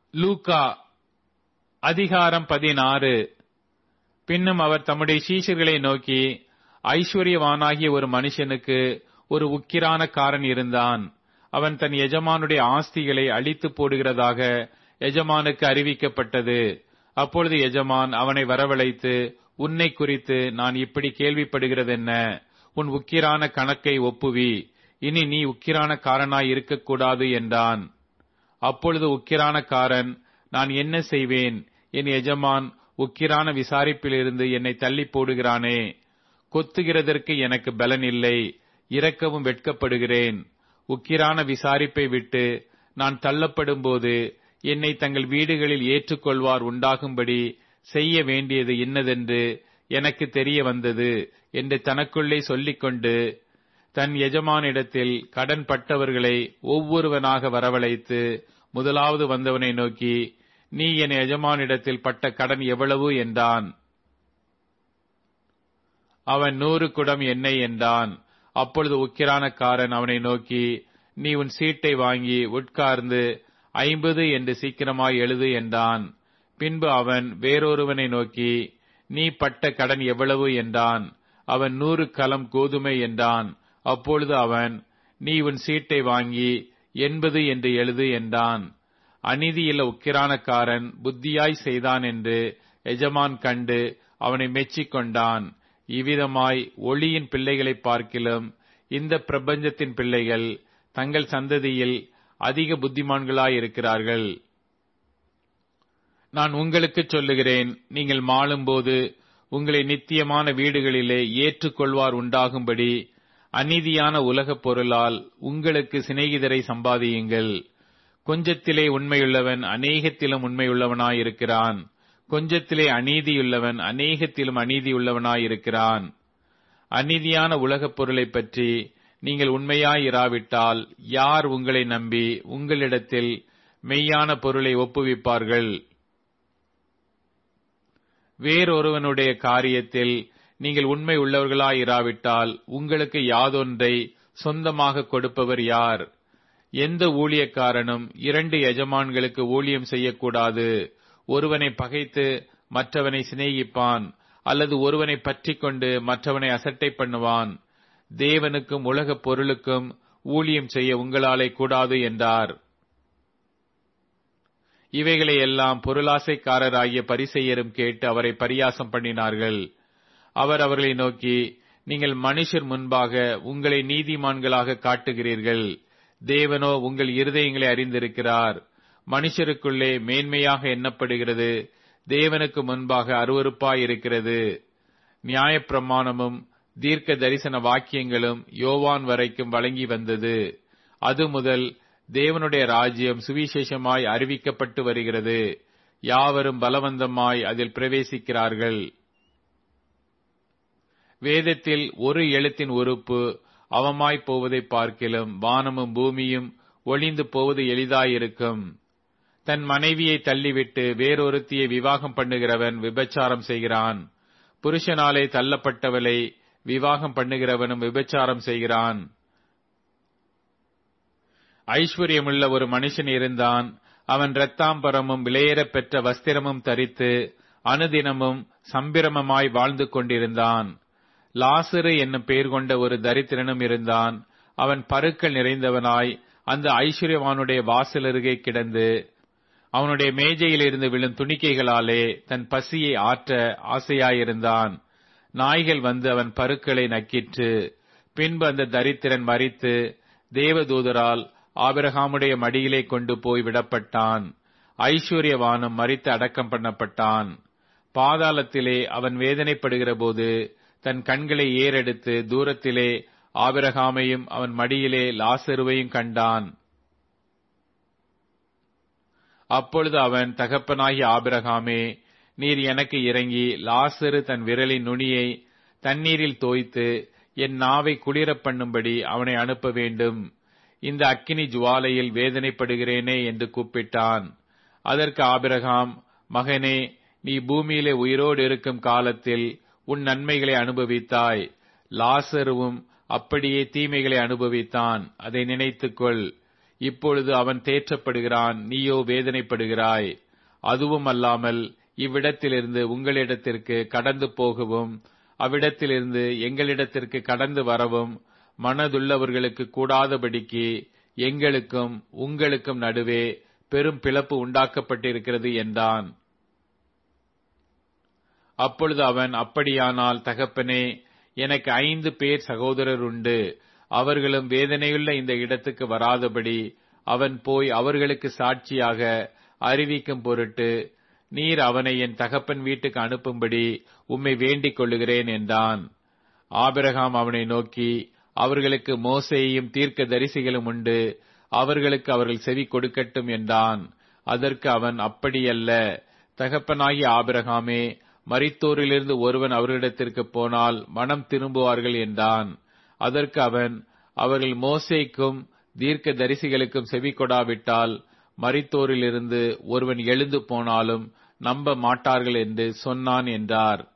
லூக்கா அதிகாரம் 16. பின்னும் அவர் தம்முடைய சீஷர்களை நோக்கி, ஐஸ்வர்யவானாகிய ஒரு மனுஷனுக்கு ஒரு உக்கிரானக்காரன் இருந்தான். அவன் தன் எஜமானுடைய ஆஸ்திகளை அழித்து போடுகிறதாக எஜமானுக்கு அறிவிக்கப்பட்டது. அப்பொழுது எஜமான் அவனை வரவழைத்து, உன்னை குறித்து நான் இப்படி கேள்விப்படுகிறதென்ன? உன் உக்கிரான கணக்கை ஒப்புவி. இனி நீ உக்கிரானக்காரனாய் இருக்கக்கூடாது என்றான். அப்பொழுது உக்கிரானக்காரன், நான் என்ன செய்வேன்? என் எஜமான் உக்கிரான விசாரிப்பிலிருந்து என்னை தள்ளி போடுகிறானே. கொத்துகிறதற்கு எனக்கு பலன் இல்லை, இரக்கவும் வெட்கப்படுகிறேன். உக்கிரான விசாரிப்பை விட்டு நான் தள்ளப்படும் போது என்னை தங்கள் வீடுகளில் ஏற்றுக்கொள்வார் உண்டாகும்படி செய்ய வேண்டியது இன்னதென்று எனக்கு தெரிய வந்தது என்று தனக்குள்ளே சொல்லிக்கொண்டு, தன் எஜமானிடத்தில் கடன் பட்டவர்களை ஒவ்வொருவனாக வரவழைத்து முதலாவது வந்தவனை நோக்கி, நீ என் எஜமானிடத்தில் பட்ட கடன் எவ்வளவு என்றான். அவன் 100 குடம் எண்ணெய் என்றான். அப்பொழுது உக்கிரானக்காரன் அவனை நோக்கி, நீ உன் சீட்டை வாங்கி உட்கார்ந்து 50 என்று சீக்கிரமாய் எழுது என்றான். பின்பு அவன் வேறொருவனை நோக்கி, நீ பட்ட கடன் எவ்வளவு என்றான். அவன் 100 கலம் கோதுமை என்றான். அப்பொழுது அவன், நீ உன் சீட்டை வாங்கி 80 என்று எழுது என்றான். அநீதியுள்ள உக்கிரானக்காரன் புத்தியாய் செய்தான் என்று எஜமான் கண்டு அவனை மெச்சிக்கொண்டான். இவ்விதமாய் ஒளியின் பிள்ளைகளை பார்க்கிலும் இந்த பிரபஞ்சத்தின் பிள்ளைகள் தங்கள் சந்ததியில் அதிக புத்திமான்களாயிருக்கிறார்கள். நான் உங்களுக்கு சொல்லுகிறேன், நீங்கள் மாளும்போது உங்களை நித்தியமான வீடுகளிலே ஏற்றுக்கொள்வார் உண்டாகும்படி அநீதியான உலகப் பொருளால் உங்களுக்கு சிநேகிதரை சம்பாதியுங்கள். கொஞ்சத்திலே உண்மையுள்ளவன் அநேகத்திலும் உண்மையுள்ளவனாயிருக்கிறான். கொஞ்சத்திலே அநீதியுள்ளவன் அநேகத்திலும் அநீதியுள்ளவனாயிருக்கிறான். அநீதியான உலகப் பொருளை பற்றி நீங்கள் உண்மையாயிராவிட்டால் யார் உங்களை நம்பி உங்களிடத்தில் மெய்யான பொருளை ஒப்புவிப்பார்கள்? வேறொருவனுடைய காரியத்தில் நீங்கள் உண்மை உள்ளவர்களாயிராவிட்டால் உங்களுக்கு யாதொன்றை சொந்தமாக கொடுப்பவர் யார்? எந்த ஊழியக்காரனும் 2 எஜமான்களுக்கு ஊழியம் செய்யக்கூடாது. ஒருவனை பகைத்து மற்றவனை சிநேகிப்பான், அல்லது ஒருவனை பற்றிக் கொண்டு மற்றவனை அசட்டை பண்ணுவான். தேவனுக்கும் உலகப் பொருளுக்கும் ஊழியம் செய்ய உங்களாலே கூடாது என்றார். இவைகளை எல்லாம் பொருளாசைக்காரராகிய பரிசேயரும் கேட்டு அவரை பரியாசம் பண்ணினார்கள். அவர் அவர்களை நோக்கி, நீங்கள் மனுஷர் முன்பாக உங்களை நீதிமான்களாக காட்டுகிறீர்கள், தேவனோ உங்கள் இருதயங்களை அறிந்திருக்கிறார். மனுஷருக்குள்ளே மேன்மையாக எண்ணப்படுகிறது, தேவனுக்கு முன்பாக அருவருப்பாயிருக்கிறது. நியாயப்பிரமாணமும் தீர்க்க தரிசன வாக்கியங்களும் யோவான் வரைக்கும் வழங்கி வந்தது. அது முதல் தேவனுடைய ராஜ்யம் சுவிசேஷமாய் அறிவிக்கப்பட்டு வருகிறது. யாவரும் பலவந்தமாய் அதில் பிரவேசிக்கிறார்கள். வேதத்தில் ஒரு எழுத்தின் உறுப்பு அவமாய் போவதை பார்க்கிலும் வானமும் பூமியும் ஒளிந்து போவது எளிதாயிருக்கும். தன் மனைவியை தள்ளிவிட்டு வேறொருத்தியை விவாகம் பண்ணுகிறவன் விபச்சாரம் செய்கிறான். புருஷனாலே தள்ளப்பட்டவளை விவாகம் பண்ணுகிறவனும் விபச்சாரம் செய்கிறான். ஐஸ்வர்யமுள்ள ஒரு மனுஷன் இருந்தான். அவன் இரத்தாம்பரமும் விலையேறப் பெற்ற வஸ்திரமும் தரித்து அனுதினமும் சம்பிரமமாய் வாழ்ந்து கொண்டிருந்தான். லாசரு என்னும் பெயர் கொண்ட ஒரு தரித்திரனும் இருந்தான். அவன் பருக்கள் நிறைந்தவனாய் அந்த ஐஸ்வர்யவானுடைய வாசலருகே கிடந்து அவனுடைய மேஜையிலிருந்து விழும் துணிக்கைகளாலே தன் பசியை ஆற்ற ஆசையாயிருந்தான். நாய்கள் வந்து அவன் பருக்களை நக்கிற்று. பின்பு அந்த தரித்திரன் மரித்து தேவதூதரால் ஆபிரகாமுடைய மடியிலே கொண்டு போய் விடப்பட்டான். ஐஸ்வர்யவானும் மரித்து அடக்கம் பண்ணப்பட்டான். பாதாளத்திலே அவன் வேதனைப்படுகிற போது தன் கண்களை ஏறெடுத்து தூரத்திலே ஆபிரகாமையும் அவன் மடியிலே லாசருவையும் கண்டான். அப்பொழுது அவன், தகப்பனாகிய ஆபிரகாமே, நீர் எனக்கு இறங்கி லாசரு தன் விரலின் நுனியை தண்ணீரில் தோய்த்து என் நாவை குளிரப் பண்ணும்படி அவனை அனுப்ப வேண்டும். இந்த அக்கினி ஜுவாலையில் வேதனைப்படுகிறேனே என்று கூப்பிட்டான். அதற்கு ஆபிரகாம், மகனே, நீ பூமியிலே உயிரோடு இருக்கும் காலத்தில் உன் நன்மைகளை அனுபவித்தாய். லாசருவும் அப்படியே தீமைகளை அனுபவித்தான். அதை நினைத்துக்கொள். இப்பொழுது அவன் தேற்றப்படுகிறான், நீயோ வேதனைப்படுகிறாய். அதுவும் அல்லாமல் இவ்விடத்திலிருந்து உங்களிடத்திற்கு கடந்து போகவும் அவ்விடத்திலிருந்து எங்களிடத்திற்கு கடந்து வரவும் மனதுள்ளவர்களுக்கு கூடாதபடிக்கு எங்களுக்கும் உங்களுக்கும் நடுவே பெரும் பிளப்பு உண்டாக்கப்பட்டிருக்கிறது என்றான். அப்பொழுது அவன், அப்படியானால் தகப்பனே, எனக்கு 5 பேர் சகோதரர் உண்டு. அவர்களும் வேதனையுள்ள இந்த இடத்துக்கு வராதபடி அவன் போய் அவர்களுக்கு சாட்சியாக அறிவிக்கும் பொருட்டு நீர் அவனை என் தகப்பன் வீட்டுக்கு அனுப்பும்படி உம்மை வேண்டிக் கொள்ளுகிறேன் என்றான். ஆபிரகாம் அவனை நோக்கி, அவர்களுக்கு மோசேயும் தீர்க்க தரிசிகளும் உண்டு, அவர்களுக்கு அவர்கள் செவி கொடுக்கட்டும் என்றான். அதற்கு அவன், அப்படியல்ல தகப்பனாகிய ஆபிரகாமே, மரித்தோரிலிருந்து ஒருவன் அவர்களிடத்திற்கு போனால் மனம் திரும்புவார்கள் என்றான். அதற்கு அவன், அவர்கள் மோசேக்கும் தீர்க்க தரிசிகளுக்கும் செவி கொடாவிட்டால் மரித்தோரிலிருந்து ஒருவன் எழுந்து போனாலும் நம்ப மாட்டார்கள் என்று சொன்னான் என்றார்.